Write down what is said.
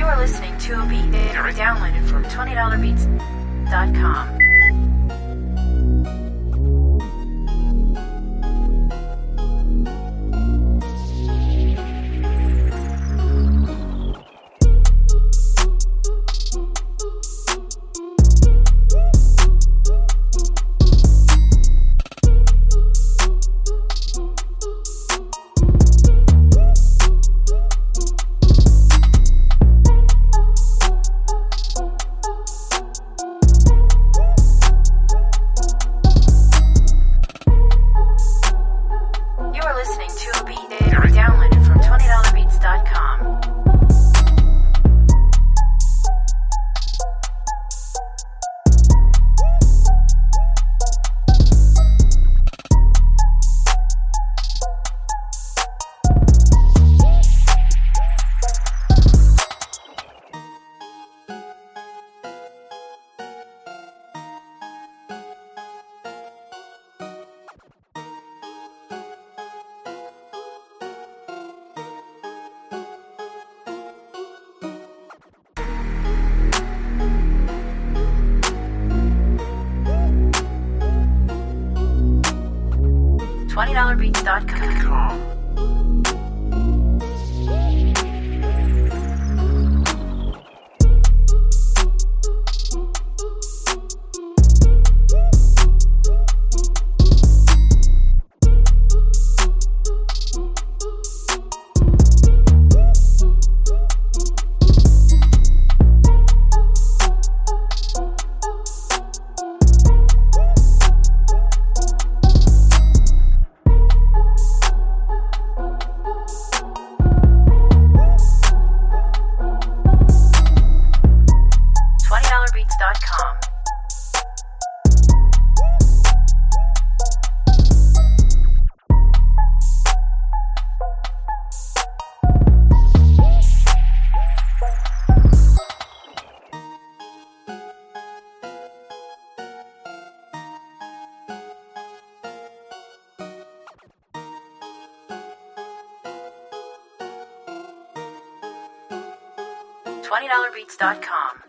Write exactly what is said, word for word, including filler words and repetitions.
are listening to a beat downloaded from twenty dollar beats dot com. Listening to a beat downloaded from twenty dollar beats dot com. twenty dollar beats dot com. twenty dollar beats dot com. twenty dollar beats dot com.